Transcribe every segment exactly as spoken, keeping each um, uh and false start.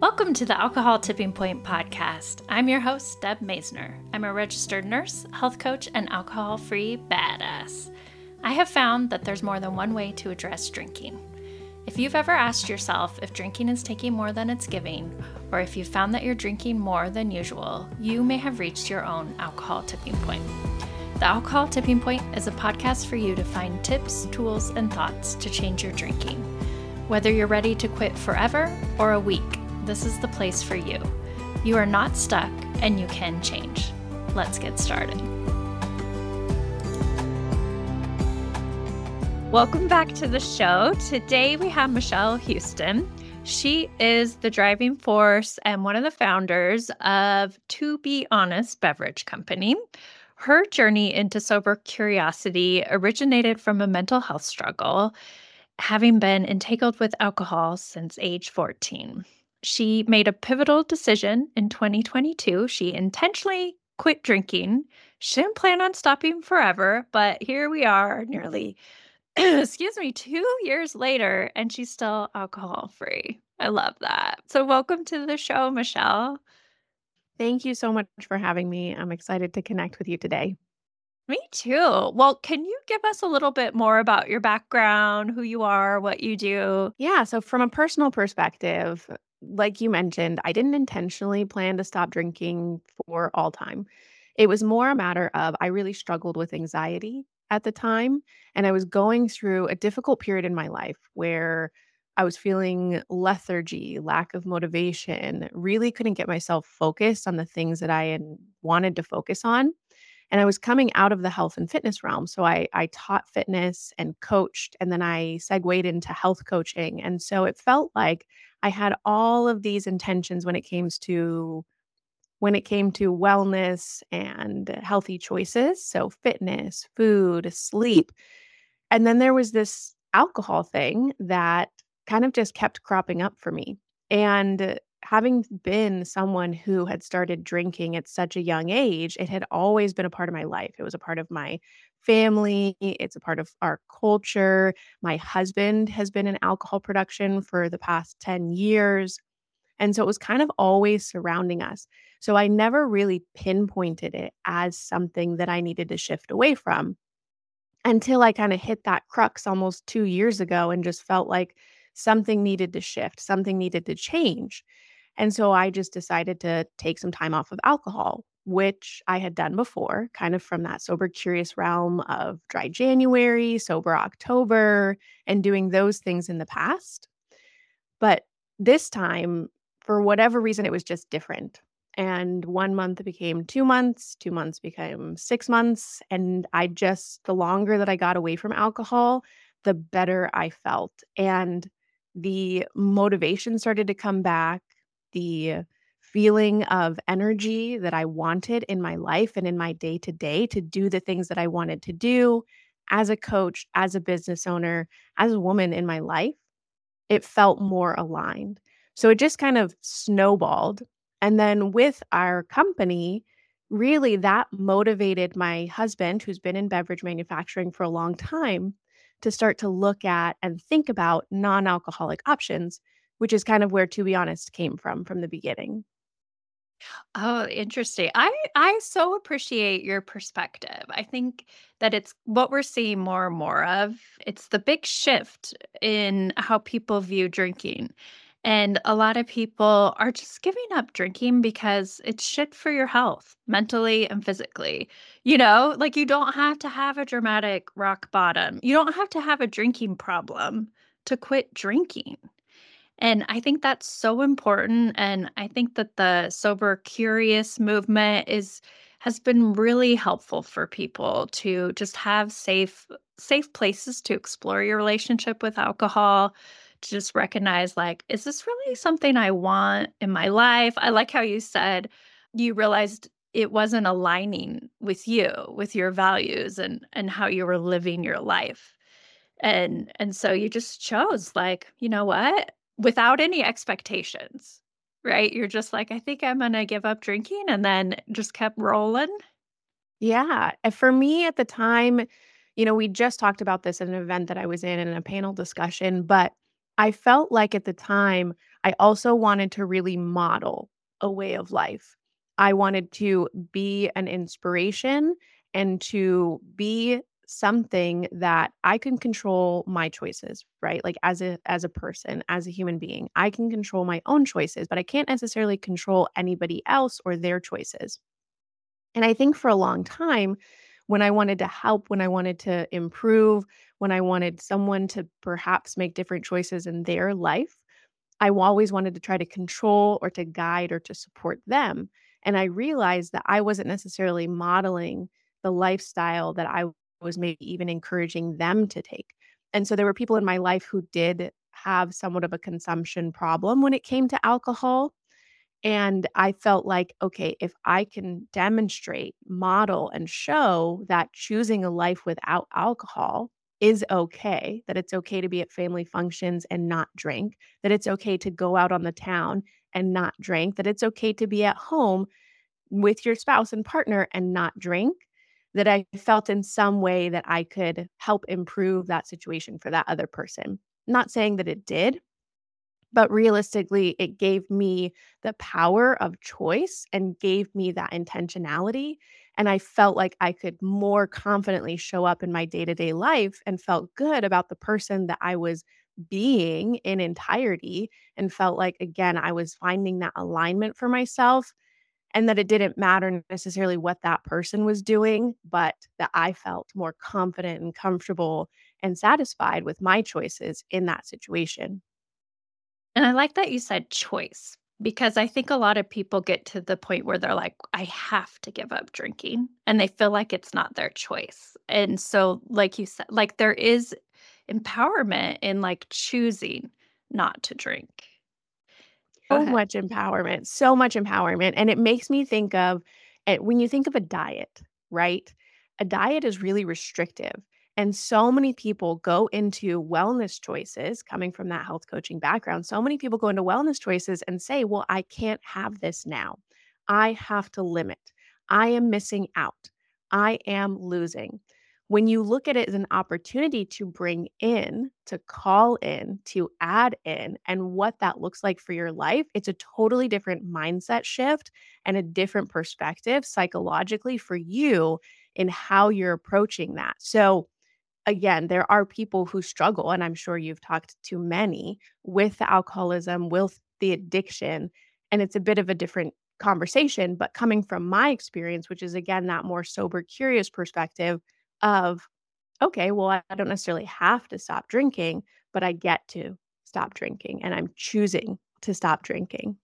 Welcome to the Alcohol Tipping Point podcast. I'm your host, Deb Maisner. I'm a registered nurse, health coach, and alcohol-free badass. I have found that there's more than one way to address drinking. If you've ever asked yourself if drinking is taking more than it's giving, or if you've found that you're drinking more than usual, you may have reached your own alcohol tipping point. The Alcohol Tipping Point is a podcast for you to find tips, tools, and thoughts to change your drinking. Whether you're ready to quit forever or a week, this is the place for you. You are not stuck and you can change. Let's get started. Welcome back to the show. Today we have Michelle Houston. She is the driving force and one of the founders of To Be Honest Beverage Company. Her journey into sober curiosity originated from a mental health struggle, having been entangled with alcohol since age fourteen. She made a pivotal decision in twenty twenty-two. She intentionally quit drinking. She didn't plan on stopping forever, but here we are nearly, excuse me, two years later, and she's still alcohol-free. I love that. So welcome to the show, Michelle. Thank you so much for having me. I'm excited to connect with you today. Me too. Well, can you give us a little bit more about your background, who you are, what you do? Yeah, so from a personal perspective, like you mentioned, I didn't intentionally plan to stop drinking for all time. It was more a matter of I really struggled with anxiety at the time, and I was going through a difficult period in my life where I was feeling lethargy, lack of motivation, really couldn't get myself focused on the things that I had wanted to focus on. And I was coming out of the health and fitness realm. So I I taught fitness and coached, and then I segued into health coaching. And so it felt like I had all of these intentions when it came to when it came to wellness and healthy choices. So fitness, food, sleep. And then there was this alcohol thing that kind of just kept cropping up for me. And having been someone who had started drinking at such a young age, it had always been a part of my life. It was a part of my family, it's a part of our culture. My husband has been in alcohol production for the past ten years. And so it was kind of always surrounding us. So I never really pinpointed it as something that I needed to shift away from until I kind of hit that crux almost two years ago and just felt like something needed to shift, something needed to change. And so I just decided to take some time off of alcohol, which I had done before, kind of from that sober curious realm of dry January, sober October, and doing those things in the past. But this time, for whatever reason, it was just different. And one month became two months, two months became six months. And I just, the longer that I got away from alcohol, the better I felt. And the motivation started to come back, the feeling of energy that I wanted in my life and in my day to day to do the things that I wanted to do as a coach, as a business owner, as a woman in my life. It felt more aligned. So it just kind of snowballed. And then with our company, really that motivated my husband, who's been in beverage manufacturing for a long time, to start to look at and think about non-alcoholic options, which is kind of where To Be Honest came from from the beginning. Oh, interesting. I I so appreciate your perspective. I think that it's what we're seeing more and more of. It's the big shift in how people view drinking. And a lot of people are just giving up drinking because it's shit for your health, mentally and physically. You know, like you don't have to have a dramatic rock bottom. You don't have to have a drinking problem to quit drinking. And I think that's so important, and I think that the sober curious movement is has been really helpful for people to just have safe safe places to explore your relationship with alcohol, to just recognize like, is this really something I want in my life? I like how you said you realized it wasn't aligning with you, with your values and and how you were living your life. And and so you just chose like, you know what? Without any expectations, right? You're just like, "I think I'm gonna give up drinking," and then just kept rolling. Yeah. And for me at the time, you know, we just talked about this at an event that I was in in a panel discussion, but I felt like at the time, I also wanted to really model a way of life. I wanted to be an inspiration and to be something that I can control my choices, right? Like as a as a person, as a human being, I can control my own choices, but I can't necessarily control anybody else or their choices. And I think for a long time, when I wanted to help, when I wanted to improve, when I wanted someone to perhaps make different choices in their life, I always wanted to try to control or to guide or to support them. And I realized that I wasn't necessarily modeling the lifestyle that I was maybe even encouraging them to take. And so there were people in my life who did have somewhat of a consumption problem when it came to alcohol. And I felt like, okay, if I can demonstrate, model, and show that choosing a life without alcohol is okay, that it's okay to be at family functions and not drink, that it's okay to go out on the town and not drink, that it's okay to be at home with your spouse and partner and not drink, that I felt in some way that I could help improve that situation for that other person. Not saying that it did, but realistically, it gave me the power of choice and gave me that intentionality, and I felt like I could more confidently show up in my day-to-day life and felt good about the person that I was being in entirety, and felt like, again, I was finding that alignment for myself, and that it didn't matter necessarily what that person was doing, but that I felt more confident and comfortable and satisfied with my choices in that situation. And I like that you said choice because I think a lot of people get to the point where they're like, I have to give up drinking and they feel like it's not their choice. And so, like you said, like there is empowerment in like choosing not to drink. Go So ahead. much empowerment, so much empowerment, and it makes me think of eh, when you think of a diet, right? A diet is really restrictive, and so many people go into wellness choices coming from that health coaching background. So many people go into wellness choices and say, "Well, I can't have this now. I have to limit. I am missing out. I am losing." When you look at it as an opportunity to bring in, to call in, to add in, and what that looks like for your life, it's a totally different mindset shift and a different perspective psychologically for you in how you're approaching that. So, again, there are people who struggle, and I'm sure you've talked to many with the alcoholism, with the addiction, and it's a bit of a different conversation. But coming from my experience, which is again that more sober, curious perspective of, okay, well, I don't necessarily have to stop drinking, but I get to stop drinking and I'm choosing to stop drinking.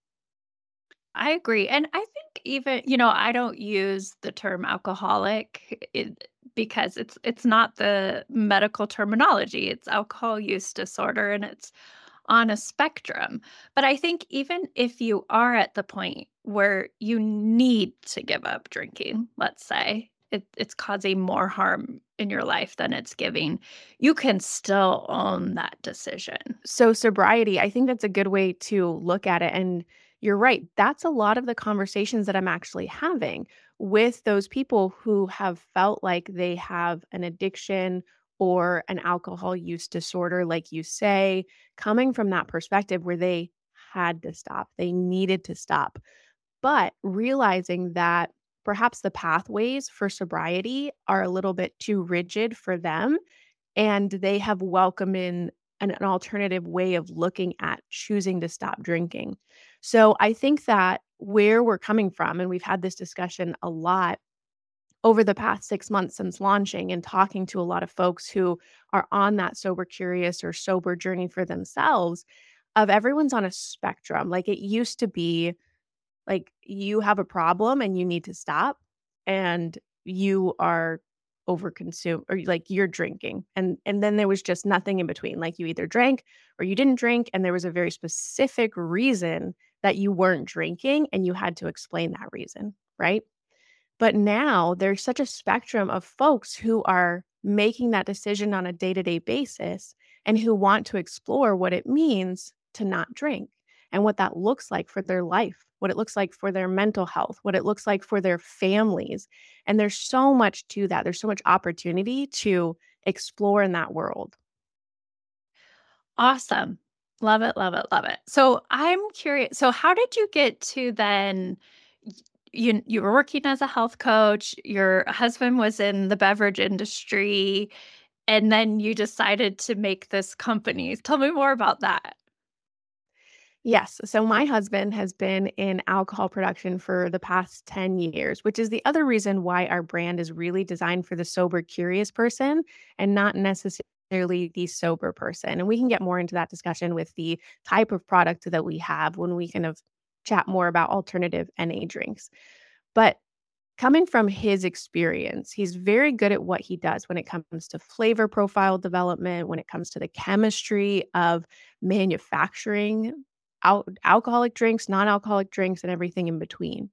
I agree. And I think even, you know, I don't use the term alcoholic it, because it's it's not the medical terminology. It's alcohol use disorder and it's on a spectrum. But I think even if you are at the point where you need to give up drinking, let's say, it, it's causing more harm in your life than it's giving, you can still own that decision. So, sobriety, I think that's a good way to look at it. And you're right. That's a lot of the conversations that I'm actually having with those people who have felt like they have an addiction or an alcohol use disorder, like you say, coming from that perspective where they had to stop, they needed to stop. But realizing that perhaps the pathways for sobriety are a little bit too rigid for them, and they have welcomed in an, an alternative way of looking at choosing to stop drinking. So I think that where we're coming from, and we've had this discussion a lot over the past six months since launching and talking to a lot of folks who are on that sober curious or sober journey for themselves, of everyone's on a spectrum. Like it used to be like, you have a problem and you need to stop, and you are overconsume or, like, you're drinking, and and then there was just nothing in between, like, you either drank or you didn't drink, and there was a very specific reason that you weren't drinking, and you had to explain that reason, right? But now there's such a spectrum of folks who are making that decision on a day-to-day basis and who want to explore what it means to not drink and what that looks like for their life, what it looks like for their mental health, what it looks like for their families. And there's so much to that. There's so much opportunity to explore in that world. Awesome. Love it, love it, love it. So I'm curious. So how did you get to then y- you you were working as a health coach, your husband was in the beverage industry, and then you decided to make this company. Tell me more about that. Yes. So my husband has been in alcohol production for the past ten years, which is the other reason why our brand is really designed for the sober, curious person and not necessarily the sober person. And we can get more into that discussion with the type of product that we have when we kind of chat more about alternative N A drinks. But coming from his experience, he's very good at what he does when it comes to flavor profile development, when it comes to the chemistry of manufacturing al- alcoholic drinks, non alcoholic drinks, and everything in between.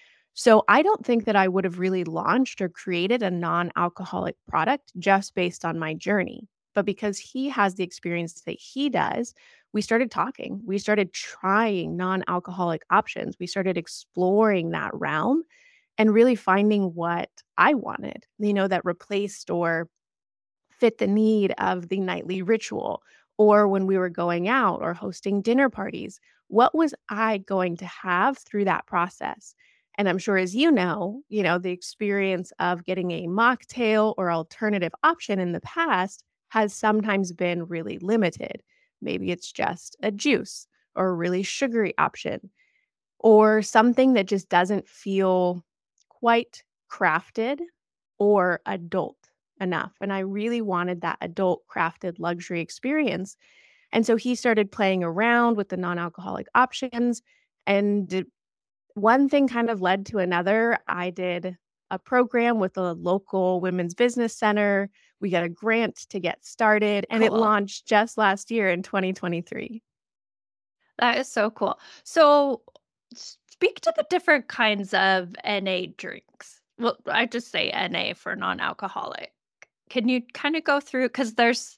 So I don't think that I would have really launched or created a non alcoholic product just based on my journey. But because he has the experience that he does, we started talking. We started trying non alcoholic options. We started exploring that realm and really finding what I wanted, you know, that replaced or fit the need of the nightly ritual or when we were going out or hosting dinner parties. What was I going to have through that process? And I'm sure as you know, you know, the experience of getting a mocktail or alternative option in the past has sometimes been really limited. Maybe it's just a juice or a really sugary option or something that just doesn't feel quite crafted or adult enough. And I really wanted that adult crafted luxury experience. And so he started playing around with the non alcoholic options. And d- one thing kind of led to another. I did a program with a local women's business center. We got a grant to get started, and it Cool. launched just last year in twenty twenty-three. That is so cool. So speak to the different kinds of N A drinks. Well, I just say N A for non-alcoholic. Can you kind of go through because there's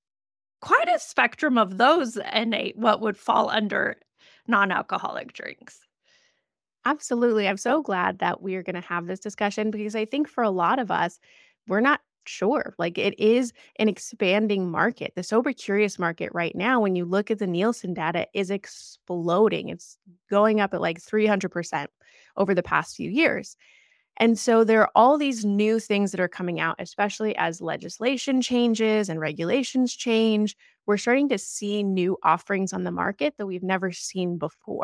quite a spectrum of those N A what would fall under non-alcoholic drinks. Absolutely. I'm so glad that we're going to have this discussion because I think for a lot of us, we're not sure. Like it is an expanding market. The sober curious market right now, when you look at the Nielsen data, is exploding. It's going up at like three hundred percent over the past few years. And so there are all these new things that are coming out, especially as legislation changes and regulations change. We're starting to see new offerings on the market that we've never seen before.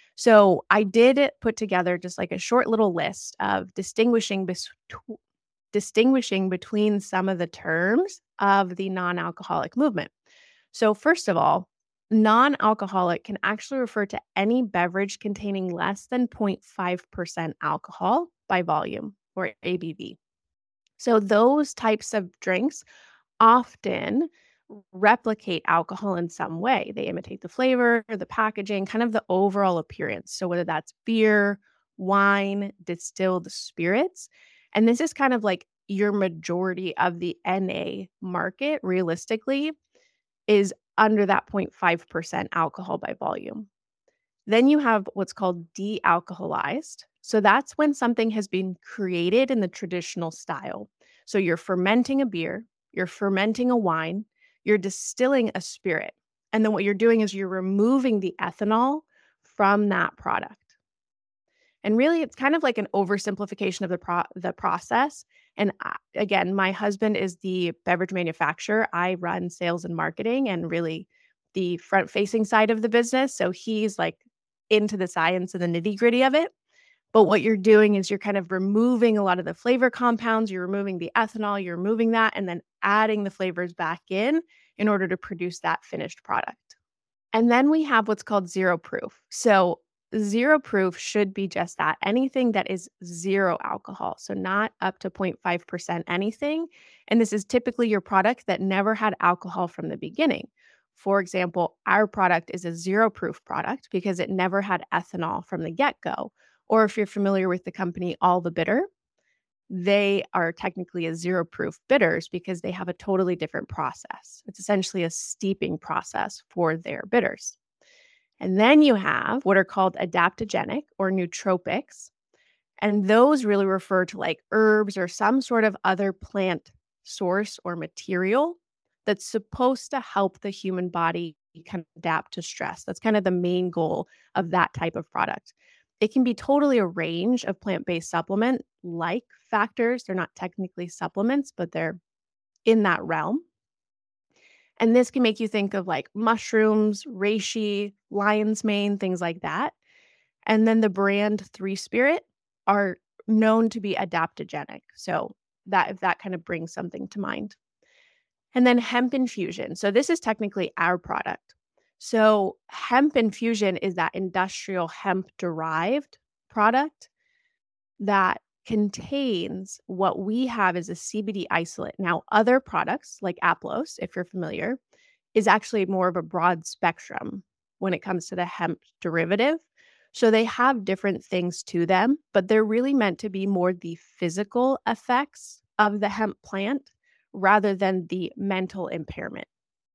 So I did put together just like a short little list of distinguishing bes- tw- distinguishing between some of the terms of the non-alcoholic movement. So first of all, non-alcoholic can actually refer to any beverage containing less than zero point five percent alcohol by volume or A B V. So those types of drinks often replicate alcohol in some way. They imitate the flavor, the packaging, kind of the overall appearance. So whether that's beer, wine, distilled spirits, and this is kind of like your majority of the N A market realistically is under that zero point five percent alcohol by volume. Then you have what's called de-alcoholized. So that's when something has been created in the traditional style. So you're fermenting a beer, you're fermenting a wine, you're distilling a spirit. And then what you're doing is you're removing the ethanol from that product. And really, it's kind of like an oversimplification of the pro- the process. And I, again, my husband is the beverage manufacturer. I run sales and marketing and really the front facing side of the business. So he's like into the science and the nitty gritty of it. But what you're doing is you're kind of removing a lot of the flavor compounds, you're removing the ethanol, you're removing that, and then adding the flavors back in in order to produce that finished product. And then we have what's called zero proof. So, zero proof should be just that anything that is zero alcohol. So, not up to zero point five percent anything. And this is typically your product that never had alcohol from the beginning. For example, our product is a zero proof product because it never had ethanol from the get go. Or if you're familiar with the company All the Bitter, they are technically a zero proof bitters because they have a totally different process. It's essentially a steeping process for their bitters. And then you have what are called adaptogenic or nootropics. And those really refer to like herbs or some sort of other plant source or material that's supposed to help the human body can adapt to stress. That's kind of the main goal of that type of product. It can be totally a range of plant-based supplement like factors. They're not technically supplements, but they're in that realm. And this can make you think of like mushrooms, reishi, lion's mane, things like that. And then the brand Three Spirit are known to be adaptogenic. So that if that kind of brings something to mind. And then hemp infusion. So this is technically our product. So hemp infusion is that industrial hemp derived product that contains what we have as a C B D isolate. Now, other products like Aplos, if you're familiar, is actually more of a broad spectrum when it comes to the hemp derivative. So they have different things to them, but they're really meant to be more the physical effects of the hemp plant rather than the mental impairment.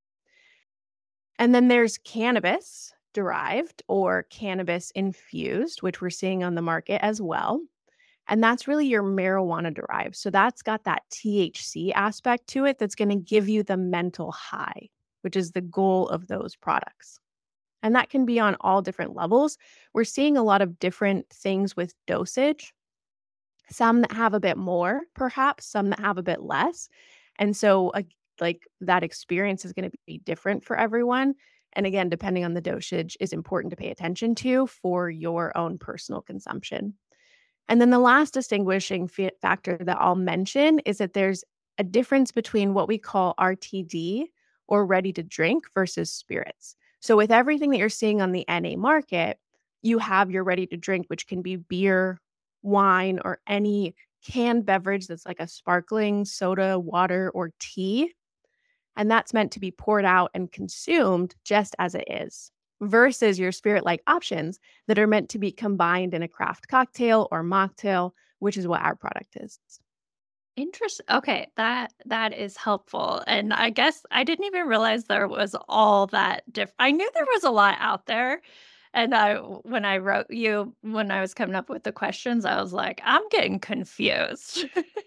And then there's cannabis derived or cannabis infused, which we're seeing on the market as well. And that's really your marijuana derived. So that's got that T H C aspect to it that's going to give you the mental high, which is the goal of those products. And that can be on all different levels. We're seeing a lot of different things with dosage, some that have a bit more, perhaps, some that have a bit less. And so, uh, like, that experience is going to be different for everyone. And again, depending on the dosage, is important to pay attention to for your own personal consumption. And then the last distinguishing fa- factor that I'll mention is that there's a difference between what we call R T D or ready to drink versus spirits. So, with everything that you're seeing on the N A market, you have your ready to drink, which can be beer, wine, or any canned beverage that's like a sparkling soda, water, or tea. And that's meant to be poured out and consumed just as it is, versus your spirit like options that are meant to be combined in a craft cocktail or mocktail, which is what our product is. Interesting. Okay, that that is helpful. And I guess I didn't even realize there was all that diff I knew there was a lot out there. And I when I wrote you when I was coming up with the questions, I was like, I'm getting confused.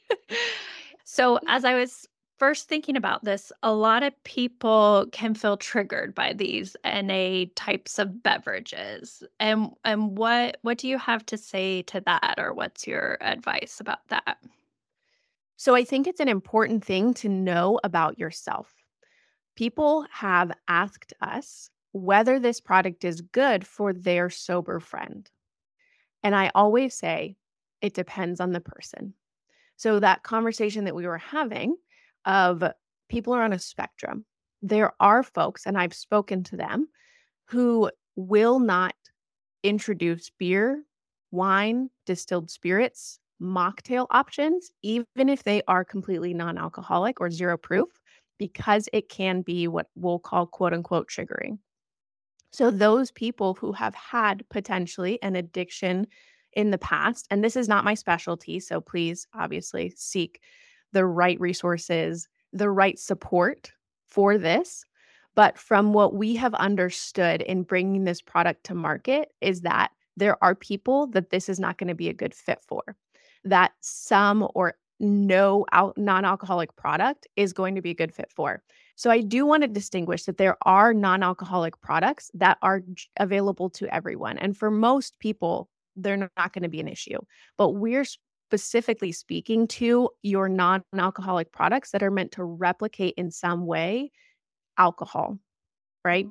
So as I was first thinking about this, a lot of people can feel triggered by these N A types of beverages. And and what what do you have to say to that, or what's your advice about that? So I think it's an important thing to know about yourself. People have asked us whether this product is good for their sober friend. And I always say it depends on the person. So that conversation that we were having of people are on a spectrum. There are folks, and I've spoken to them, who will not introduce beer, wine, distilled spirits, mocktail options, even if they are completely non alcoholic or zero proof, because it can be what we'll call quote unquote triggering. So, those people who have had potentially an addiction in the past, and this is not my specialty. So, please obviously seek the right resources, the right support for this. But from what we have understood in bringing this product to market, is that there are people that this is not going to be a good fit for, that some or no al- non alcoholic product is going to be a good fit for. So I do want to distinguish that there are non-alcoholic products that are j- available to everyone. And for most people, they're not going to be an issue. But we're specifically speaking to your non-alcoholic products that are meant to replicate in some way alcohol, right?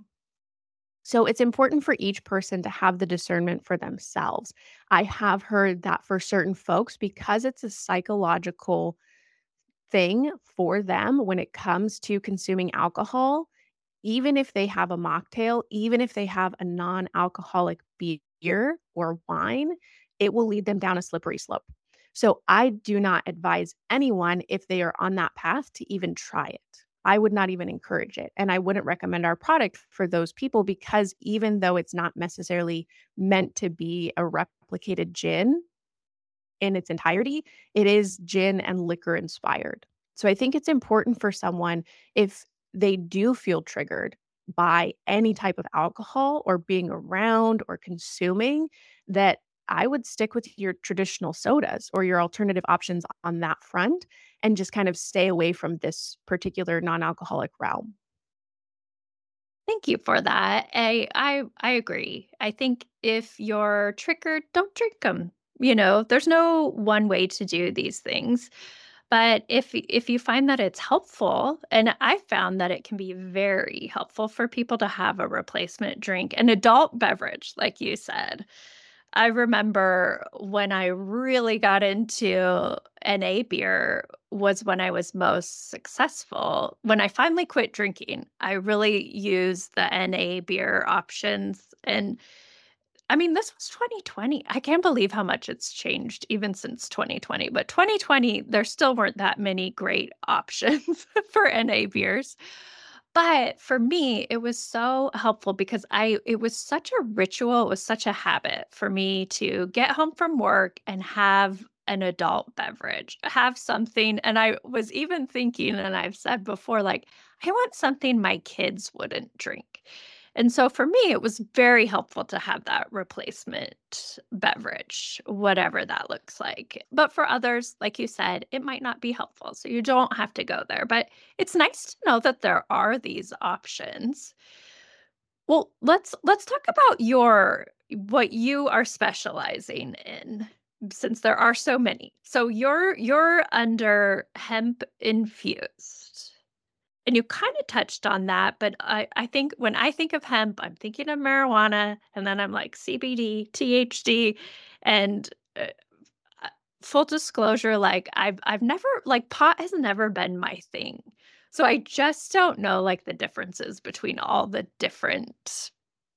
So it's important for each person to have the discernment for themselves. I have heard that for certain folks, because it's a psychological thing for them when it comes to consuming alcohol, even if they have a mocktail, even if they have a non-alcoholic beer or wine, it will lead them down a slippery slope. So I do not advise anyone, if they are on that path, to even try it. I would not even encourage it. And I wouldn't recommend our product for those people, because even though it's not necessarily meant to be a replicated gin in its entirety, it is gin and liquor inspired. So I think it's important for someone, if they do feel triggered by any type of alcohol or being around or consuming, that I would stick with your traditional sodas or your alternative options on that front and just kind of stay away from this particular non alcoholic realm. Thank you for that. I I I agree. I think if you're triggered, don't drink them. You know, there's no one way to do these things. But if y- if you find that it's helpful, and I found that it can be very helpful for people to have a replacement drink, an adult beverage, like you said. I remember when I really got into N A beer was when I was most successful. When I finally quit drinking, I really used the N A beer options. And I mean, this was twenty twenty. I can't believe how much it's changed even since twenty twenty. But twenty twenty, there still weren't that many great options for N A beers. But for me, it was so helpful because I it was such a ritual, it was such a habit for me to get home from work and have an adult beverage, have something. And I was even thinking, and I've said before, like, I want something my kids wouldn't drink. And so for me, it was very helpful to have that replacement beverage, whatever that looks like. But for others, like you said, it might not be helpful. So you don't have to go there. But it's nice to know that there are these options. Well, let's let's talk about your what you are specializing in since there are so many. So you're you're under hemp infused. And you kinda touched on that, but I I think when I think of hemp, I'm thinking of marijuana, and then I'm like C B D, T H C, and, uh, uh, full disclosure, like, I've I've never like, pot has never been my thing. So I just don't know, like, the differences between all the different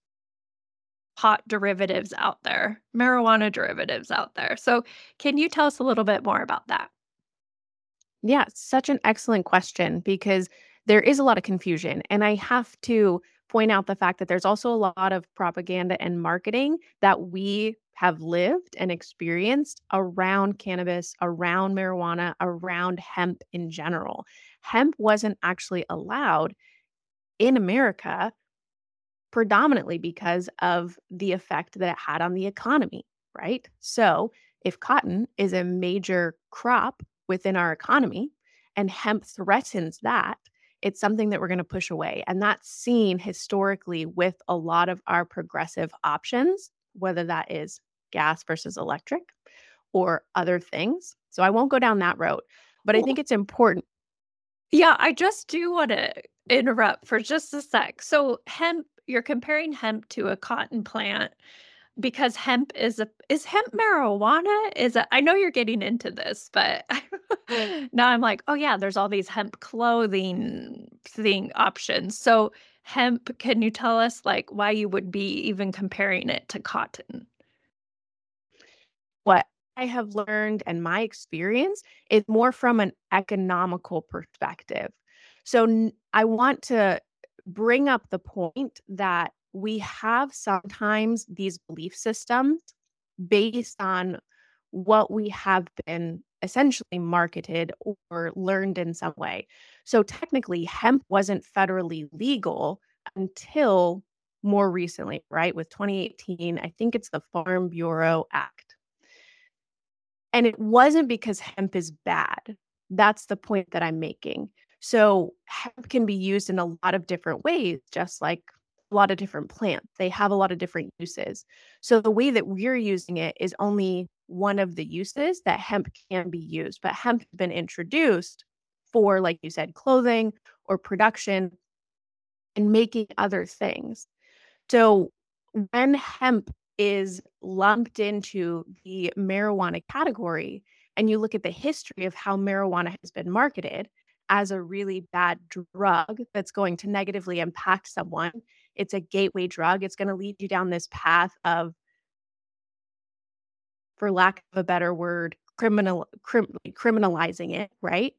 pot derivatives out there, marijuana derivatives out there. So can you tell us a little bit more about that? Yeah, such an excellent question because there is a lot of confusion. And I have to point out the fact that there's also a lot of propaganda and marketing that we have lived and experienced around cannabis, around marijuana, around hemp in general. Hemp wasn't actually allowed in America predominantly because of the effect that it had on the economy, right? So, if cotton is a major crop within our economy and hemp threatens that, it's something that we're going to push away. And that's seen historically with a lot of our progressive options, whether that is gas versus electric or other things. So, I won't go down that road, but I think it's important. Yeah, I just do wanna interrupt for just a sec. So hemp you're comparing hemp to a cotton plant because hemp is a is hemp marijuana? Is it I know you're getting into this, but now I'm like, "Oh, yeah, there's all these hemp clothing thing options." So hemp, can you tell us, like, why you would be even comparing it to cotton? What I have learned and my experience is more from an economical perspective. So n- I want to bring up the point that we have sometimes these belief systems based on what we have been essentially marketed or learned in some way. So technically, hemp wasn't federally legal until more recently, right? With twenty eighteen, I think it's the Farm Bureau Act. And it wasn't because hemp is bad. That's the point that I'm making. So, hemp can be used in a lot of different ways, just like a lot of different plants. They have a lot of different uses. So, the way that we're using it is only one of the uses that hemp can be used. But hemp has been introduced for, like you said, clothing or production and making other things. So when hemp is lumped into the marijuana category, and you look at the history of how marijuana has been marketed as a really bad drug that's going to negatively impact someone, it's a gateway drug. It's going to lead you down this path of, for lack of a better word, criminal crim- criminalizing it, right?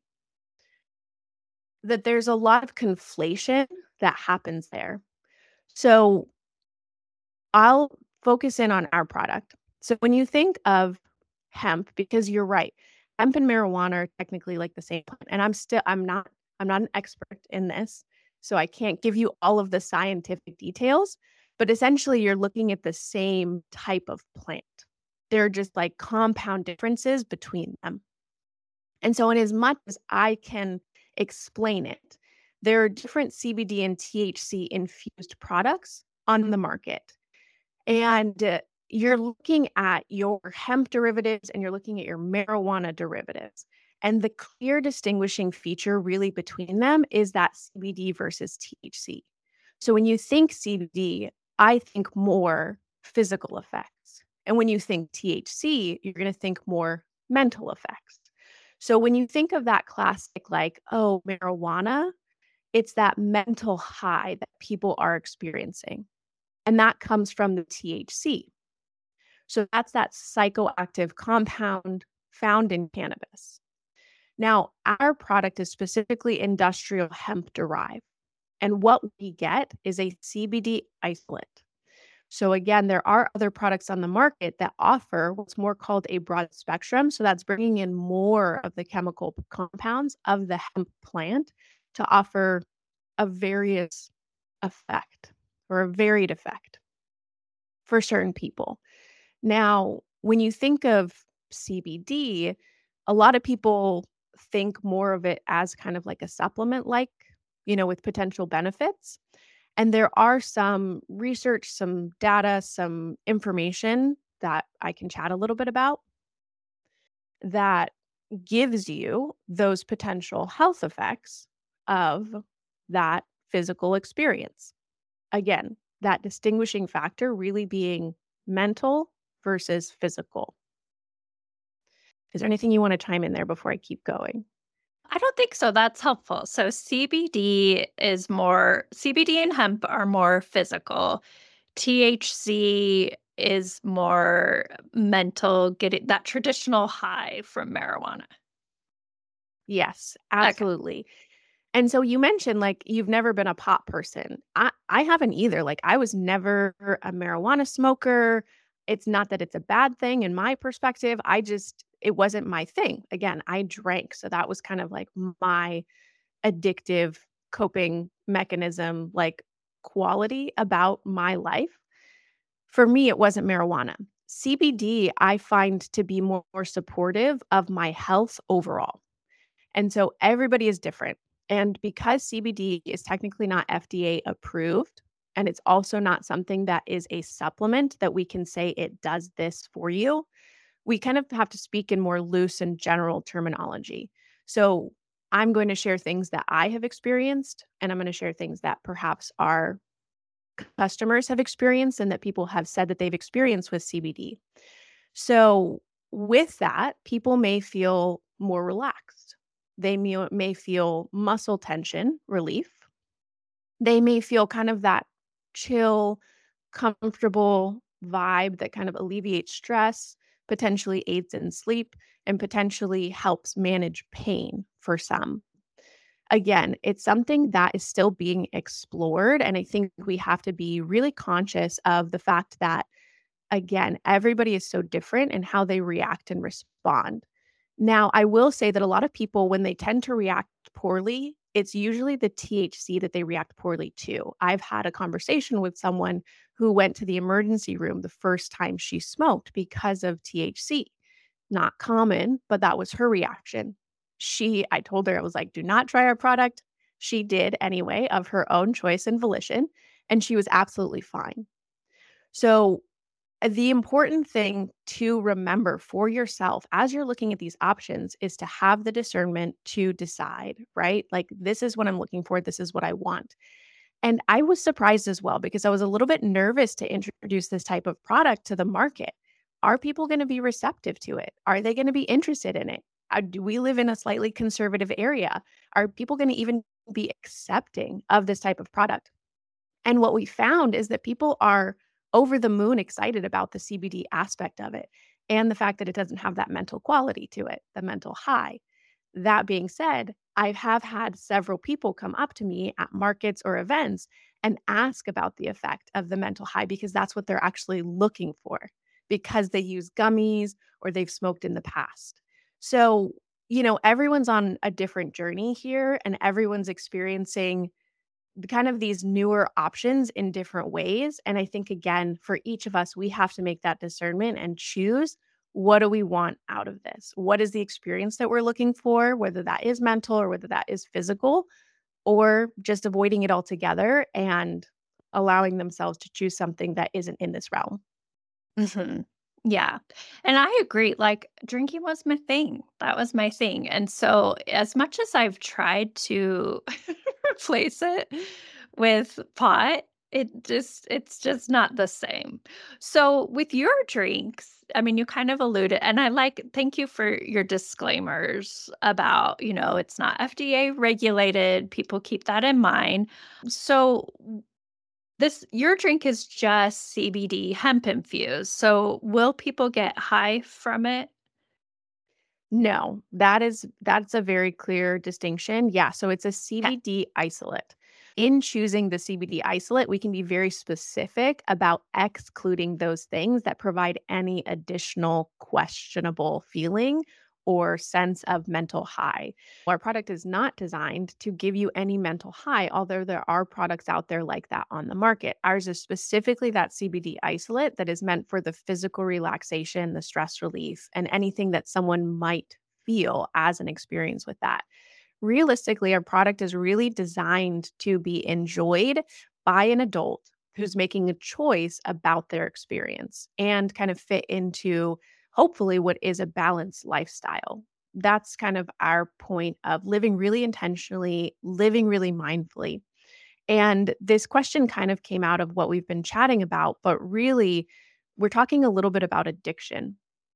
That there's a lot of conflation that happens there. So I'll focus in on our product. So when you think of hemp, because you're right, hemp and marijuana are technically like the same plant. And I'm still I'm not I'm not an expert in this, so I can't give you all of the scientific details, but essentially you're looking at the same type of plant. They're just like compound differences between them. And so in as much as I can explain it, There are different C B D and T H C infused products on the market. And uh, you're looking at your hemp derivatives and you're looking at your marijuana derivatives. And the clear distinguishing feature really between them is that C B D versus T H C. So when you think C B D, I think more physical effects. And when you think T H C, you're going to think more mental effects. So when you think of that classic, like, oh, marijuana, it's that mental high that people are experiencing. And that comes from the T H C. So that's that psychoactive compound found in cannabis. Now, our product is specifically industrial hemp derived. And what we get is a C B D isolate. So again, there are other products on the market that offer what's more called a broad spectrum. So that's bringing in more of the chemical compounds of the hemp plant to offer a various effect or a varied effect for certain people. Now, when you think of C B D, a lot of people think more of it as kind of like a supplement, like, you know, with potential benefits. And there are some research, some data, some information that I can chat a little bit about that gives you those potential health effects of that physical experience. Again, that distinguishing factor really being mental versus physical. Is there anything you want to chime in there before I keep going? I don't think so. That's helpful. So C B D is more C B D and hemp are more physical. T H C is more mental, getting that traditional high from marijuana. Yes, Okay. absolutely. And so you mentioned like you've never been a pot person. I I haven't either. Like I was never a marijuana smoker. It's not that it's a bad thing in my perspective. I just it wasn't my thing. Again, I drank, so that was kind of like my addictive coping mechanism like quality about my life. For me, it wasn't marijuana. C B D I find to be more, more supportive of my health overall. And so everybody is different. And because C B D is technically not F D A approved, and it's also not something that is a supplement that we can say it does this for you, we kind of have to speak in more loose and general terminology. So I'm going to share things that I have experienced, and I'm going to share things that perhaps our customers have experienced and that people have said that they've experienced with C B D. So, with that, people may feel more relaxed. They may, may feel muscle tension relief. They may feel kind of that chill, comfortable vibe that kind of alleviates stress, potentially aids in sleep, and potentially helps manage pain for some. Again, it's something that is still being explored. And I think we have to be really conscious of the fact that again, everybody is so different in how they react and respond. Now, I will say that a lot of people, when they tend to react poorly, it's usually the T H C that they react poorly to. I've had a conversation with someone who went to the emergency room the first time she smoked because of T H C. Not common, but that was her reaction. She, I told her, I was like, do not try our product. She did anyway, of her own choice and volition, and she was absolutely fine. So, uh, the important thing to remember for yourself as you're looking at these options is to have the discernment to decide, right? Like, this is what I'm looking for. This is what I want. And I was surprised as well because I was a little bit nervous to introduce this type of product to the market. Are people going to be receptive to it? Are they going to be interested in it? Uh, do we live in a slightly conservative area? Are people going to even be accepting of this type of product? And what we found is that people are over the moon excited about the C B D aspect of it and the fact that it doesn't have that mental quality to it, the mental high. That being said, I have had several people come up to me at markets or events and ask about the effect of the mental high because that's what they're actually looking for because they use gummies or they've smoked in the past. So, you know, everyone's on a different journey here and everyone's experiencing kind of these newer options in different ways. And I think, again, for each of us, we have to make that discernment and choose what do we want out of this? What is the experience that we're looking for, whether that is mental or whether that is physical? or just avoiding it altogether and allowing themselves to choose something that isn't in this realm. Mhm. Yeah. And I agree, like, drinking was my thing. That was my thing, and so, as much as I've tried to replace it with pot, it just it's just not the same. So, with your drinks, I mean, you kind of alluded and I like thank you for your disclaimers about, you know, it's not F D A regulated, people keep that in mind. So, this your drink is just C B D hemp infused, so will people get high from it? No, that is that's a very clear distinction. Yeah, so it's a 'Kay. C B D isolate. In choosing the C B D isolate, we can be very specific about excluding those things that provide any additional questionable feeling or sense of mental high. Our product is not designed to give you any mental high, although there are products out there like that on the market. Ours is specifically that C B D isolate that is meant for the physical relaxation, the stress relief, and anything that someone might feel as an experience with that. Realistically, our product is really designed to be enjoyed by an adult who's making a choice about their experience and kind of fit into hopefully what is a balanced lifestyle. That's kind of our point of living really intentionally, living really mindfully. And this question kind of came out of what we've been chatting about, but really, we're talking a little bit about addiction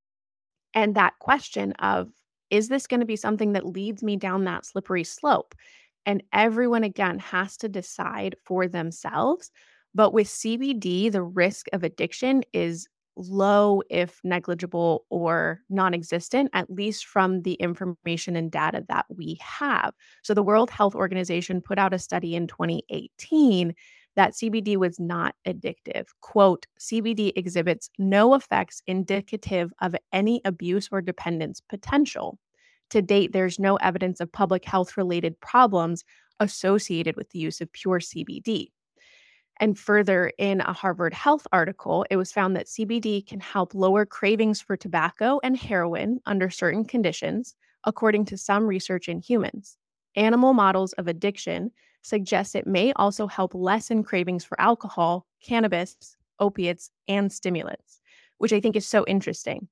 and that question of, is this going to be something that leads me down that slippery slope? And everyone, again, has to decide for themselves. But with C B D, the risk of addiction is low, if negligible or non existent, at least from the information and data that we have. So the World Health Organization put out a study in twenty eighteen that C B D was not addictive. Quote, C B D exhibits no effects indicative of any abuse or dependence potential. To date, there's no evidence of public health related problems associated with the use of pure C B D. And further, in a Harvard Health article, it was found that C B D can help lower cravings for tobacco and heroin under certain conditions, according to some research in humans. Animal models of addiction suggest it may also help lessen cravings for alcohol, cannabis, opiates, and stimulants, which I think is so interesting.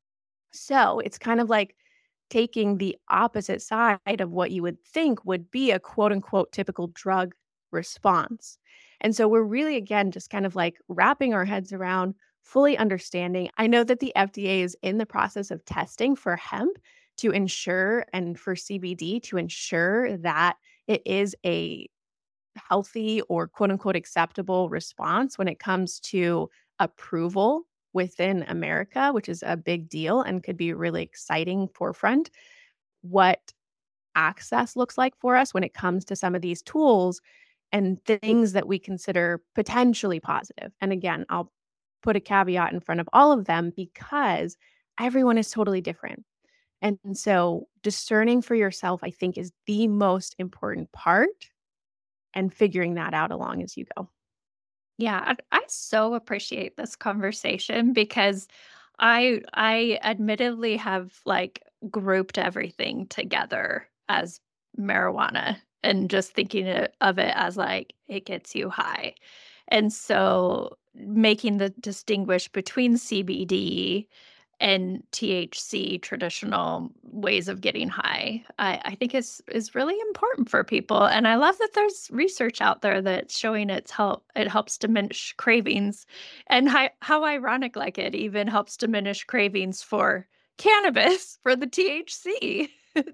So it's kind of like taking the opposite side of what you would think would be a quote unquote typical drug response. And so we're really, again, just kind of like wrapping our heads around fully understanding. I know that the F D A is in the process of testing for hemp to ensure and for C B D to ensure that it is a healthy or quote unquote acceptable response when it comes to approval within America, which is a big deal and could be a really exciting forefront. What access looks like for us when it comes to some of these tools and things that we consider potentially positive. And again, I'll put a caveat in front of all of them because everyone is totally different. And so discerning for yourself, I think, is the most important part and figuring that out along as you go. Yeah, I I so appreciate this conversation because I I admittedly have, like, grouped everything together as marijuana and just thinking it of it as, like, it gets you high. And so making the distinguish between C B D and T H C, traditional ways of getting high, I, I think is is really important for people. And I love that there's research out there that's showing its help it helps diminish cravings. And how, how ironic, like it even helps diminish cravings for cannabis for the T H C.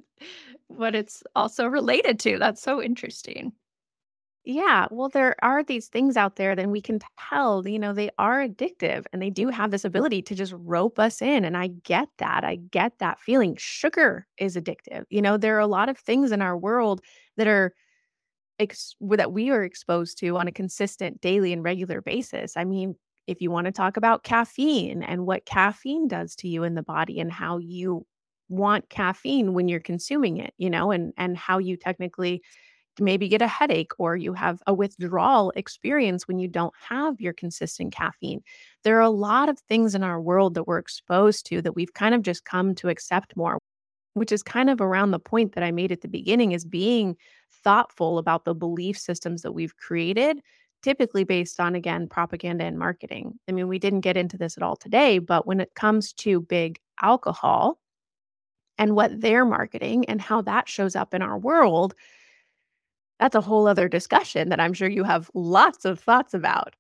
What it's also related to. That's so interesting. Yeah, well, there are these things out there that we can tell, you know, they are addictive and they do have this ability to just rope us in. And I get that. I get that feeling. Sugar is addictive. You know, there are a lot of things in our world that are ex- that we are exposed to on a consistent daily and regular basis. I mean, if you want to talk about caffeine and what caffeine does to you in the body and how you want caffeine when you're consuming it, you know, and and how you technically maybe get a headache or you have a withdrawal experience when you don't have your consistent caffeine. There are a lot of things in our world that we're exposed to that we've kind of just come to accept more. which is kind of around the point that I made at the beginning is being thoughtful about the belief systems that we've created, typically based on, again, propaganda and marketing. I mean, we didn't get into this at all today, but when it comes to big alcohol and what they're marketing and how that shows up in our world, that's a whole other discussion that I'm sure you have lots of thoughts about.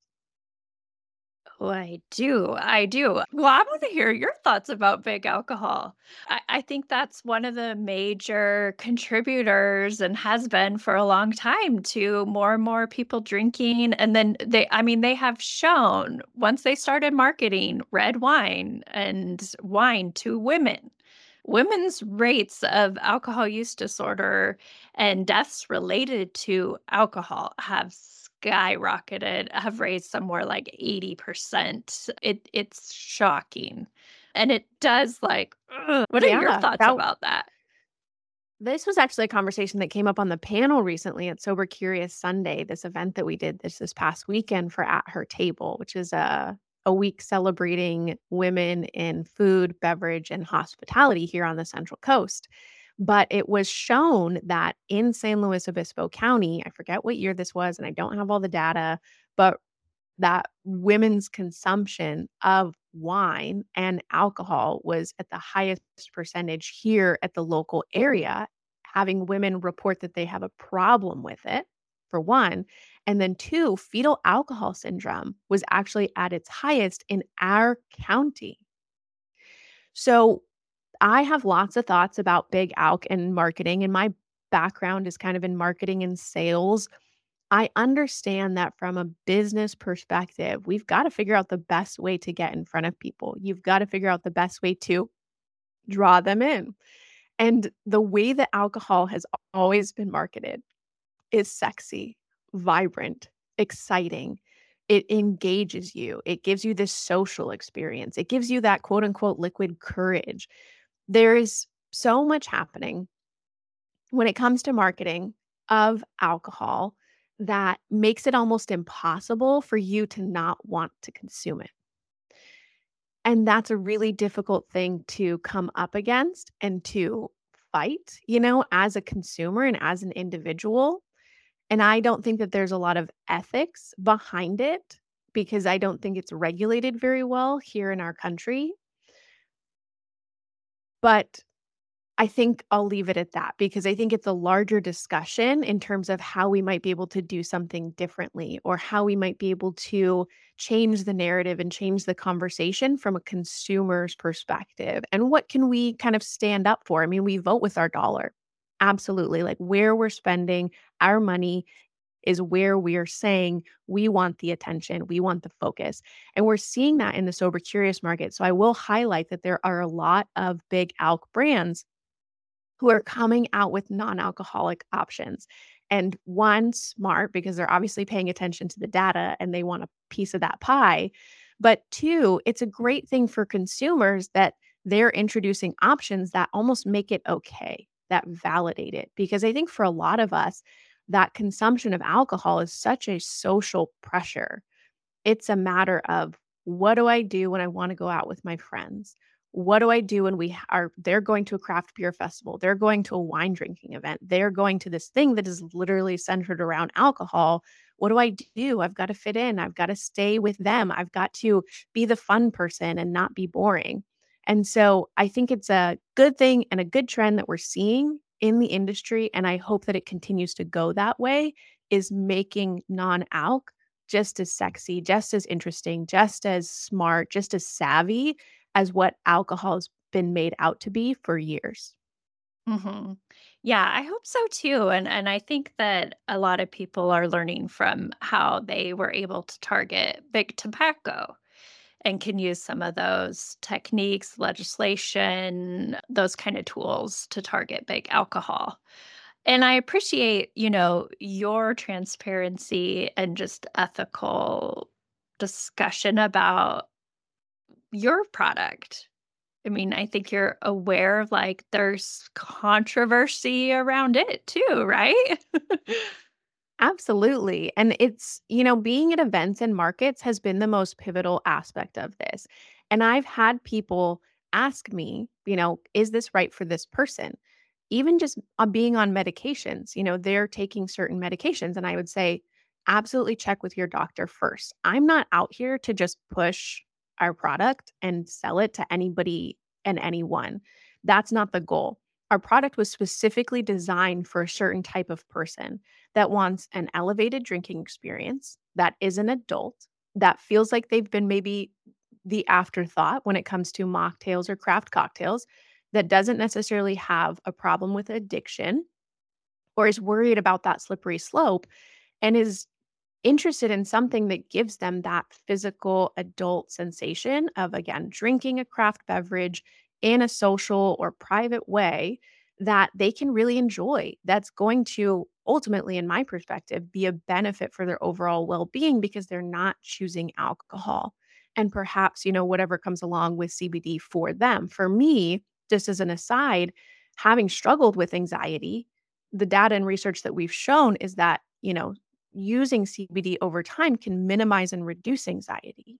Oh, I do. I do. Well, I want to hear your thoughts about big alcohol. I, I think that's one of the major contributors and has been for a long time to more and more people drinking. And then they, I mean, they have shown once they started marketing red wine and wine to women, women's rates of alcohol use disorder and deaths related to alcohol have skyrocketed, have raised somewhere like eighty percent. It it's shocking. And it does like, ugh. What are your Yeah, thoughts that about that? this was actually a conversation that came up on the panel recently at Sober Curious Sunday, this event that we did this this past weekend for At Her Table, which is a a week celebrating women in food, beverage, and hospitality here on the Central Coast. But it was shown that in San Luis Obispo County, I forget what year this was, and I don't have all the data, but that women's consumption of wine and alcohol was at the highest percentage here at the local area, having women report that they have a problem with it, for one. And then two, fetal alcohol syndrome was actually at its highest in our county. So I have lots of thoughts about big alc and marketing, and my background is kind of in marketing and sales. I understand that from a business perspective, we've got to figure out the best way to get in front of people. You've got to figure out the best way to draw them in. And the way that alcohol has always been marketed is sexy, vibrant, exciting. It engages you. It gives you this social experience. It gives you that quote unquote liquid courage. There is so much happening when it comes to marketing of alcohol that makes it almost impossible for you to not want to consume it. And that's a really difficult thing to come up against and to fight, you know, as a consumer and as an individual. And I don't think that there's a lot of ethics behind it because I don't think it's regulated very well here in our country. But I think I'll leave it at that because I think it's a larger discussion in terms of how we might be able to do something differently or how we might be able to change the narrative and change the conversation from a consumer's perspective. And what can we kind of stand up for? I mean, we vote with our dollar. Absolutely. Like where we're spending our money is where we are saying we want the attention, we want the focus. And we're seeing that in the sober curious market. So I will highlight that there are a lot of big alc brands who are coming out with non-alcoholic options. And one, smart because they're obviously paying attention to the data and they want a piece of that pie. But two, it's a great thing for consumers that they're introducing options that almost make it okay, that validate it. Because I think for a lot of us, that consumption of alcohol is such a social pressure. It's a matter of what do I do when I wanna go out with my friends? What do I do when we are they're going to a craft beer festival, they're going to a wine drinking event, they're going to this thing that is literally centered around alcohol. What do I do? I've got to fit in, I've got to stay with them, I've got to be the fun person and not be boring. And so I think it's a good thing and a good trend that we're seeing in the industry, and I hope that it continues to go that way, is making non-alc just as sexy, just as interesting, just as smart, just as savvy as what alcohol has been made out to be for years. Mhm. Yeah, I hope so too. And and I think that a lot of people are learning from how they were able to target big tobacco and can use some of those techniques, legislation, those kind of tools to target big alcohol. And I appreciate, you know, your transparency and just ethical discussion about your product. I mean, I think you're aware of like there's controversy around it too, right? Absolutely. And it's, you know, being at events and markets has been the most pivotal aspect of this. And I've had people ask me, you know, is this right for this person? Even just on being on medications, you know, they're taking certain medications. And I would say, absolutely check with your doctor first. I'm not out here to just push our product and sell it to anybody and anyone. That's not the goal. Our product was specifically designed for a certain type of person that wants an elevated drinking experience, that is an adult, that feels like they've been maybe the afterthought when it comes to mocktails or craft cocktails, that doesn't necessarily have a problem with addiction or is worried about that slippery slope and is interested in something that gives them that physical adult sensation of, again, drinking a craft beverage in a social or private way that they can really enjoy. That's going to ultimately, in my perspective, be a benefit for their overall well being because they're not choosing alcohol. And perhaps, you know, whatever comes along with C B D for them. For me, just as an aside, having struggled with anxiety, the data and research that we've shown is that, you know, using C B D over time can minimize and reduce anxiety.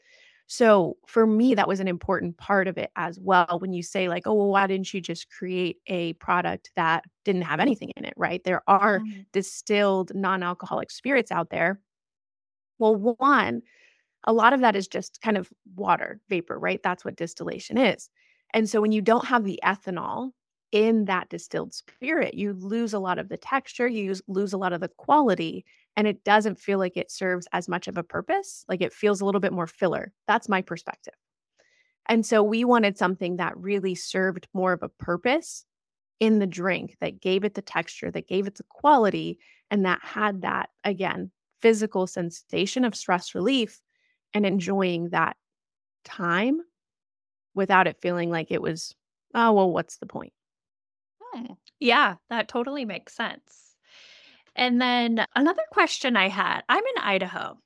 So for me, that was an important part of it as well. When you say, like, oh, well, why didn't you just create a product that didn't have anything in it, right? There are Mm. distilled non alcoholic spirits out there. Well, one, a lot of that is just kind of water vapor, right? That's what distillation is. And so when you don't have the ethanol in that distilled spirit, you lose a lot of the texture, you use, lose a lot of the quality, and it doesn't feel like it serves as much of a purpose. Like it feels a little bit more filler. That's my perspective. And so we wanted something that really served more of a purpose in the drink, that gave it the texture, that gave it the quality, and that had that, again, physical sensation of stress relief and enjoying that time without it feeling like it was, "Oh, well, what's the point?" Hmm. Yeah, that totally makes sense. And then another question I had, I'm in Idaho,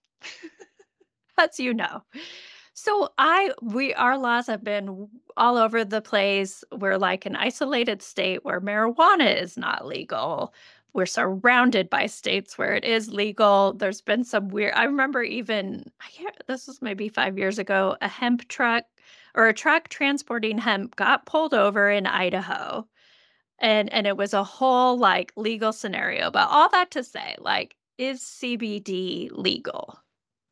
as you know. So I we our laws have been w- all over the place. We're like an isolated state where marijuana is not legal. We're surrounded by states where it is legal. There's been some weird I remember even I hear this was maybe five years ago, a hemp truck or a truck transporting hemp got pulled over in Idaho. And and it was a whole like legal scenario. But all that to say, like, is C B D legal?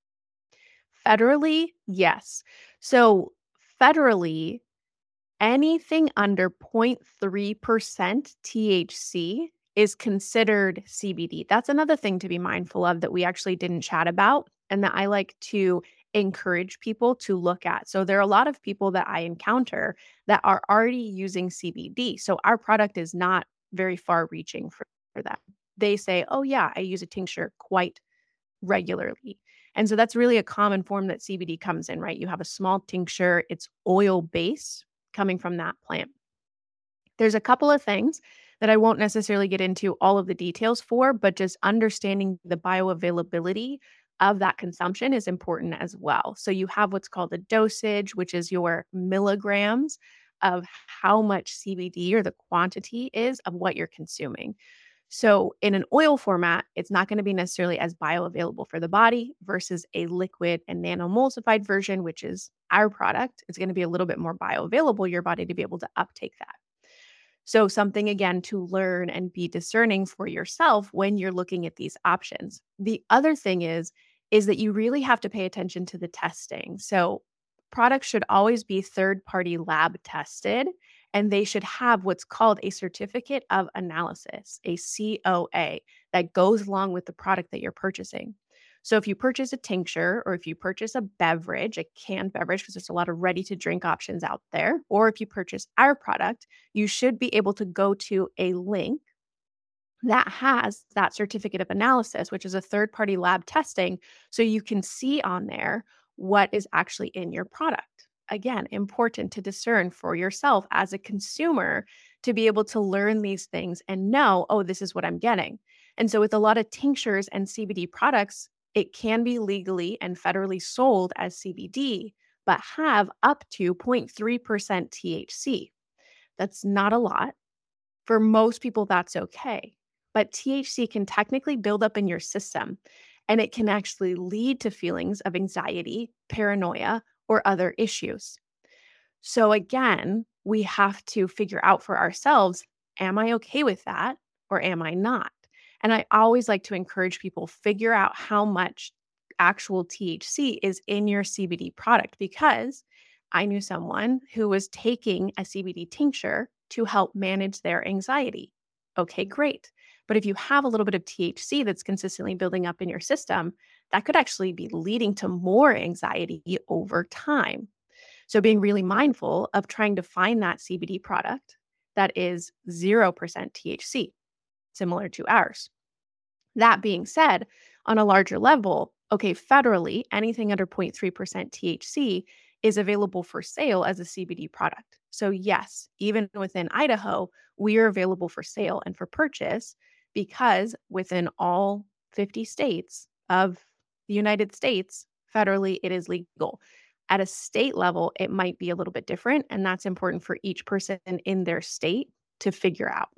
Federally, yes. So, federally, anything under zero point three percent T H C is considered C B D. That's another thing to be mindful of that we actually didn't chat about and that I like to encourage people to look at. So there are a lot of people that I encounter that are already using C B D. So our product is not very far reaching for, for them. They say, "Oh yeah, I use a tincture quite regularly." And so that's really a common form that C B D comes in, right? You have a small tincture, it's oil base coming from that plant. There's a couple of things that I won't necessarily get into all of the details for, but just understanding the bioavailability of that consumption is important as well. So you have what's called a dosage, which is your milligrams of how much C B D or the quantity is of what you're consuming. So, in an oil format, it's not going to be necessarily as bioavailable for the body versus a liquid and nanoemulsified version, which is our product. It's going to be a little bit more bioavailable, your body to be able to uptake that. So, something again to learn and be discerning for yourself when you're looking at these options. The other thing is, is that you really have to pay attention to the testing. So, products should always be third party lab tested and they should have what's called a certificate of analysis, a C O A, that goes along with the product that you're purchasing. So if you purchase a tincture or if you purchase a beverage, a canned beverage, because there's a lot of ready to drink options out there, or if you purchase our product, you should be able to go to a link that has that certificate of analysis, which is a third party lab testing. So you can see on there what is actually in your product. Again, important to discern for yourself as a consumer to be able to learn these things and know, oh, this is what I'm getting. And so, with a lot of tinctures and C B D products, it can be legally and federally sold as C B D, but have up to zero point three percent T H C. That's not a lot. For most people, that's okay. But T H C can technically build up in your system, and it can actually lead to feelings of anxiety, paranoia, or other issues. So again, we have to figure out for ourselves, am I okay with that or am I not? And I always like to encourage people figure out how much actual T H C is in your C B D product because I knew someone who was taking a C B D tincture to help manage their anxiety. Okay, great. But if you have a little bit of T H C that's consistently building up in your system, that could actually be leading to more anxiety over time. So being really mindful of trying to find that C B D product that is zero percent T H C, similar to ours. That being said, on a larger level, okay, federally, anything under zero point three percent T H C is available for sale as a C B D product. So, yes, even within Idaho, we are available for sale and for purchase because within all fifty states of the United States, federally, it is legal. At a state level, it might be a little bit different, and that's important for each person in their state to figure out.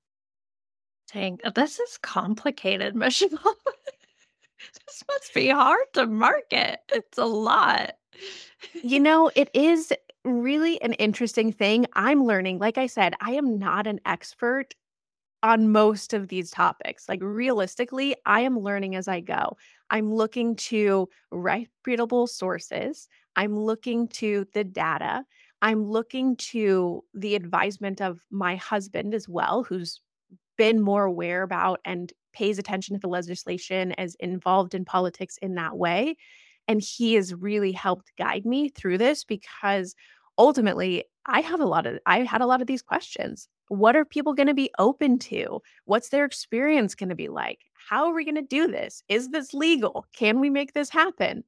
Dang, uh, this is complicated, Michelle. This must be hard to market. It's a lot. You know, it is really an interesting thing. I'm learning. Like I said, I am not an expert on most of these topics. Like realistically, I am learning as I go. I'm looking to reputable sources. I'm looking to the data. I'm looking to the advisement of my husband as well, who's been more aware about and pays attention to the legislation, as involved in politics in that way. And he has really helped guide me through this because ultimately I have a lot of I had a lot of these questions. What are people going to be open to? What's their experience going to be like? How are we going to do this? Is this legal? Can we make this happen?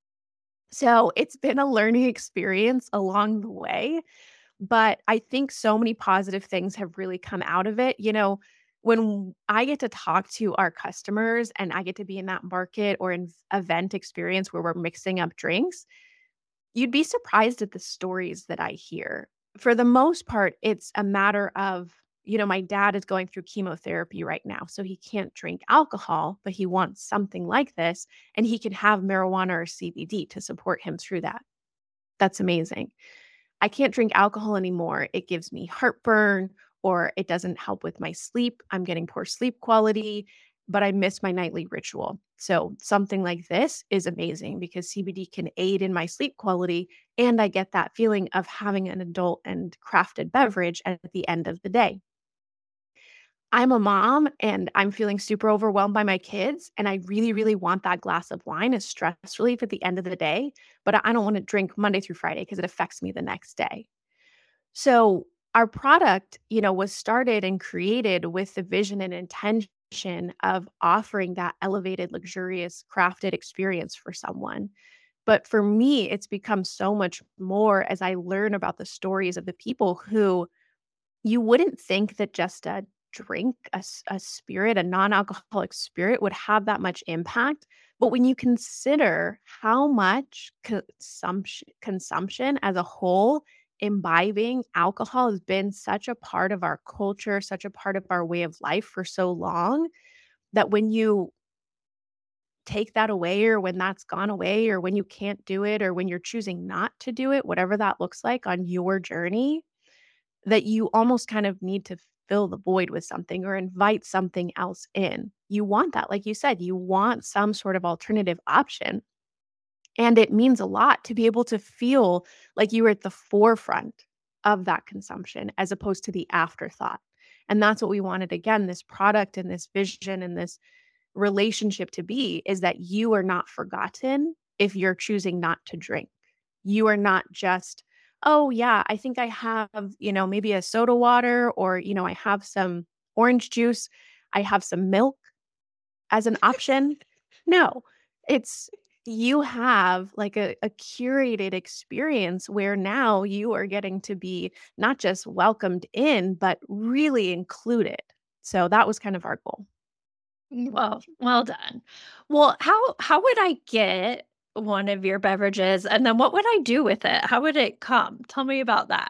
So it's been a learning experience along the way, but I think so many positive things have really come out of it. You know, when I get to talk to our customers and I get to be in that market or in event experience where we're mixing up drinks, you'd be surprised at the stories that I hear. For the most part, it's a matter of, you know, my dad is going through chemotherapy right now, so he can't drink alcohol, but he wants something like this, and he can have marijuana or C B D to support him through that. That's amazing. I can't drink alcohol anymore. It gives me heartburn or it doesn't help with my sleep. I'm getting poor sleep quality, but I miss my nightly ritual. So, something like this is amazing because C B D can aid in my sleep quality. And I get that feeling of having an adult and crafted beverage at the end of the day. I'm a mom and I'm feeling super overwhelmed by my kids. And I really, really want that glass of wine as stress relief at the end of the day. But I don't want to drink Monday through Friday because it affects me the next day. So our product, you know, was started and created with the vision and intention of offering that elevated, luxurious, crafted experience for someone. But for me, it's become so much more as I learn about the stories of the people who you wouldn't think that just a drink, a, s- a spirit, a non alcoholic spirit would have that much impact. But when you consider how much consumption, consumption as a whole, imbibing alcohol has been such a part of our culture, such a part of our way of life for so long, that when you take that away or when that's gone away or when you can't do it or when you're choosing not to do it, whatever that looks like on your journey, that you almost kind of need to fill the void with something or invite something else in. You want that. Like you said, you want some sort of alternative option. And it means a lot to be able to feel like you were at the forefront of that consumption as opposed to the afterthought. And that's what we wanted again, this product and this vision and this relationship to be is that you are not forgotten if you're choosing not to drink. You are not just, oh, yeah, I think I have, you know, maybe a soda water or, you know, I have some orange juice, I have some milk as an option. No, it's you have like a, a curated experience where now you are getting to be not just welcomed in, but really included. So that was kind of our goal. Well, well done. Well, how how would I get one of your beverages, and then what would I do with it? How would it come? Tell me about that.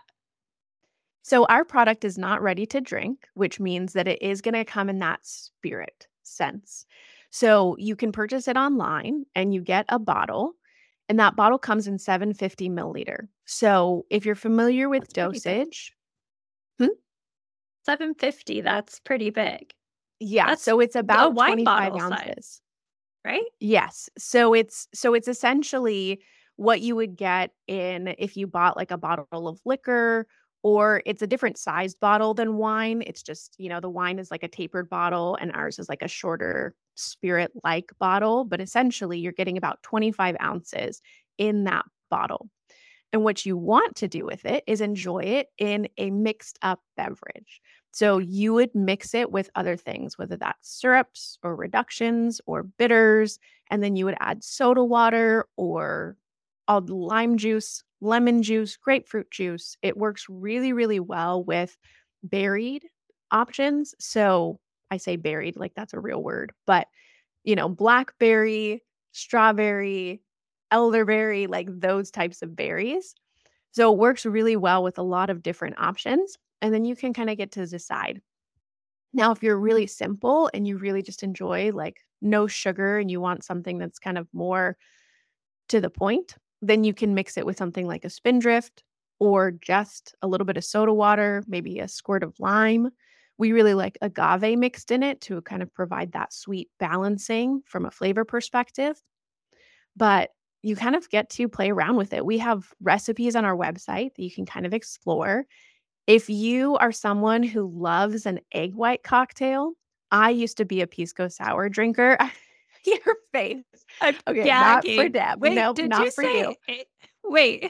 So our product is not ready to drink, which means that it is going to come in that spirit sense. So you can purchase it online and you get a bottle And that bottle comes in seven hundred fifty milliliter. So if you're familiar with That's pretty big. dosage, hmm? seven fifty, that's pretty big. Yeah, That's so it's a about wine twenty-five bottle size, ounces. right? Yes. So it's so it's essentially what you would get in if you bought like a bottle of liquor, or it's a different sized bottle than wine. It's just, you know, the wine is like a tapered bottle and ours is like a shorter spirit-like bottle, but essentially you're getting about twenty-five ounces in that bottle. And what you want to do with it is enjoy it in a mixed up beverage. So you would mix it with other things, whether that's syrups or reductions or bitters. And then you would add soda water or all the lime juice, lemon juice, grapefruit juice. It works really, really well with berried options. So I say berried like that's a real word, but you know, blackberry, strawberry, elderberry, like those types of berries. So it works really well with a lot of different options. And then you can kind of get to decide. Now, if you're really simple and you really just enjoy like no sugar and you want something that's kind of more to the point, then you can mix it with something like a Spindrift or just a little bit of soda water, maybe a squirt of lime. We really like agave mixed in it to kind of provide that sweet balancing from a flavor perspective. But you kind of get to play around with it. We have recipes on our website that you can kind of explore. If you are someone who loves an egg white cocktail, I used to be a pisco sour drinker. Your face. I'm Okay, not for gagging. Deb. Wait, Nope, did you not for you. say e wait,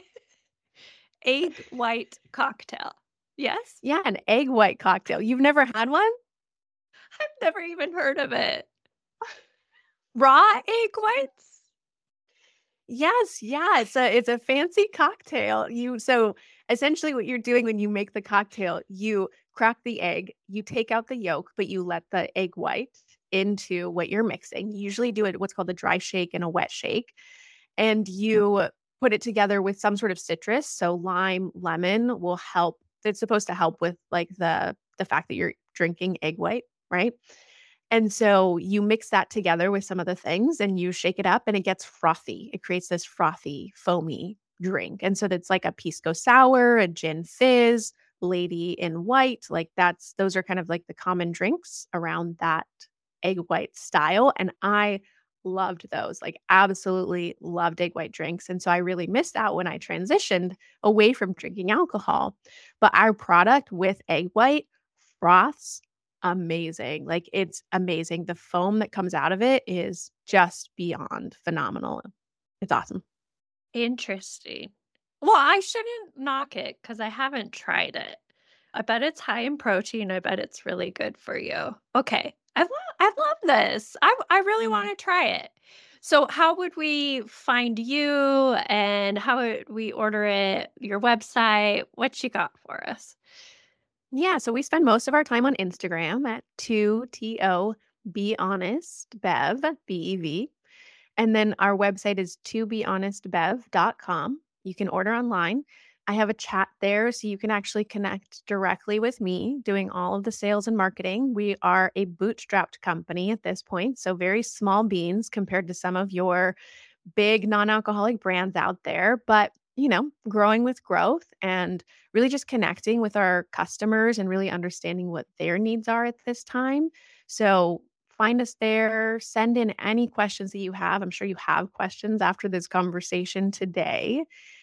egg white cocktail? Yes? Yeah, an egg white cocktail. You've never had one? I've never even heard of it. Raw egg whites? Yes, yeah, it's a it's a fancy cocktail. You so essentially what you're doing when you make the cocktail, you crack the egg, you take out the yolk, but you let the egg white into what you're mixing. You usually do it what's called a dry shake and a wet shake, and you put it together with some sort of citrus. So lime, lemon will help. It's supposed to help with like the the fact that you're drinking egg white, right? And so you mix that together with some other things and you shake it up and it gets frothy. It creates this frothy, foamy drink. And so that's like a pisco sour, a gin fizz, lady in white. Like that's those are kind of like the common drinks around that egg white style. And I loved those, like absolutely loved egg white drinks. And so I really missed out when I transitioned away from drinking alcohol. But our product with egg white froths amazing. Like, it's amazing. The foam that comes out of it is just beyond phenomenal. It's awesome. Interesting. Well, I shouldn't knock it because I haven't tried it. I bet it's high in protein. I bet it's really good for you. Okay. I love I love this. I I really want to try it. So how would we find you and how would we order it? Your website? What you got for us? Yeah, so we spend most of our time on Instagram at two T O Be Honest Bev, B E V. And then our website is to be honest bev dot com. You can order online. I have a chat there so you can actually connect directly with me doing all of the sales and marketing. We are a bootstrapped company at this point, so very small beans compared to some of your big non-alcoholic brands out there, but you know, growing with growth and really just connecting with our customers and really understanding what their needs are at this time. So find us there, send in any questions that you have. I'm sure you have questions after this conversation today.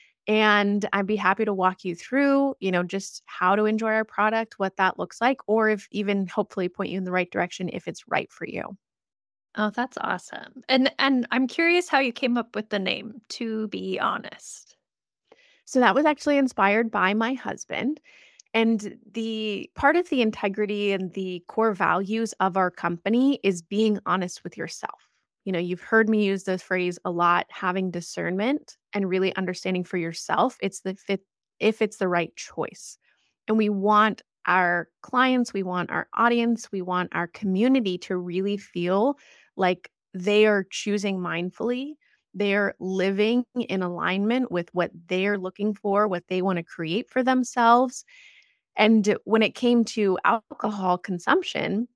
And I'd be happy to walk you through, you know, just how to enjoy our product, what that looks like, or if even hopefully point you in the right direction if it's right for you. Oh, that's awesome. And and I'm curious how you came up with the name, to be honest. So that was actually inspired by my husband. And the part of the integrity and the core values of our company is being honest with yourself. You know, you've heard me use this phrase a lot, having discernment and really understanding for yourself. It's the fit if it's the right choice. And we want our clients, we want our audience, we want our community to really feel like they are choosing mindfully. They're living in alignment with what they're looking for, what they want to create for themselves. And when it came to alcohol consumption,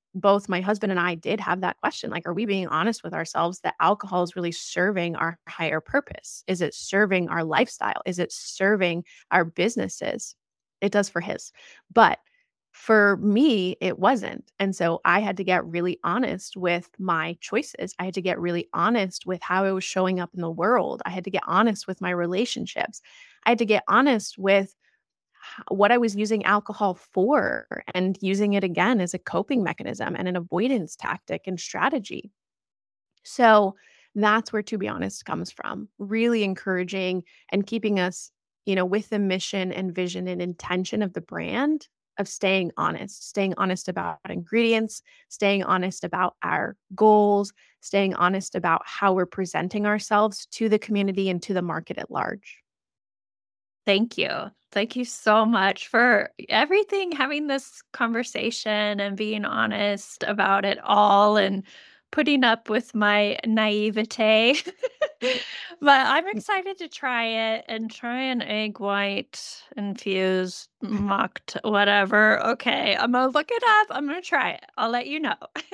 both my husband and I did have that question, like, are we being honest with ourselves that alcohol is really serving our higher purpose? Is it serving our lifestyle? Is it serving our businesses? It does for his. But for me, it wasn't. And so I had to get really honest with my choices. I had to get really honest with how I was showing up in the world. I had to get honest with my relationships. I had to get honest with h- what I was using alcohol for and using it again as a coping mechanism and an avoidance tactic and strategy. So that's where To Be Honest comes from. Really encouraging and keeping us, you know, with the mission and vision and intention of the brand of staying honest, staying honest about ingredients, staying honest about our goals, staying honest about how we're presenting ourselves to the community and to the market at large. Thank you. Thank you so much for everything, having this conversation and being honest about it all and putting up with my naivete. But I'm excited to try it and try an egg white infused mocked whatever. Okay, I'm gonna look it up. I'm gonna try it. I'll let you know.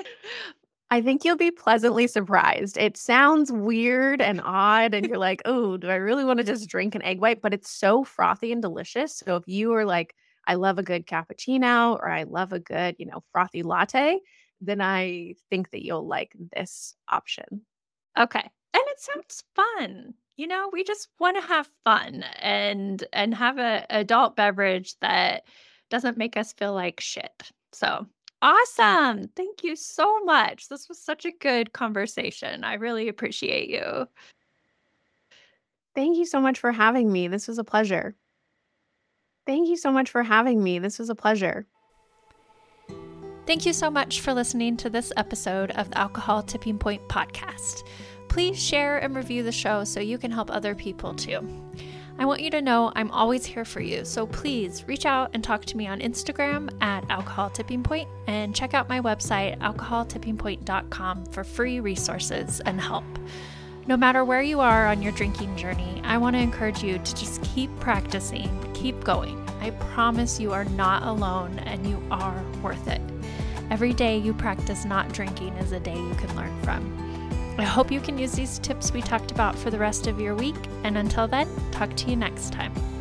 I think you'll be pleasantly surprised. It sounds weird and odd, and you're like, "Oh, do I really wanna just drink an egg white?" But it's so frothy and delicious. So if you are like, "I love a good cappuccino," or "I love a good, you know, frothy latte," then I think that you'll like this option. Okay. And it sounds fun. You know, we just want to have fun and and have a adult beverage that doesn't make us feel like shit. So, awesome. Thank you so much. This was such a good conversation. I really appreciate you. Thank you so much for having me. This was a pleasure. Thank you so much for having me. This was a pleasure. Thank you so much for listening to this episode of the Alcohol Tipping Point podcast. Please share and review the show so you can help other people too. I want you to know I'm always here for you, so please reach out and talk to me on Instagram at Alcohol Tipping Point and check out my website, alcohol tipping point dot com, for free resources and help. No matter where you are on your drinking journey, I want to encourage you to just keep practicing, keep going. I promise you are not alone and you are worth it. Every day you practice not drinking is a day you can learn from. I hope you can use these tips we talked about for the rest of your week, and until then, talk to you next time.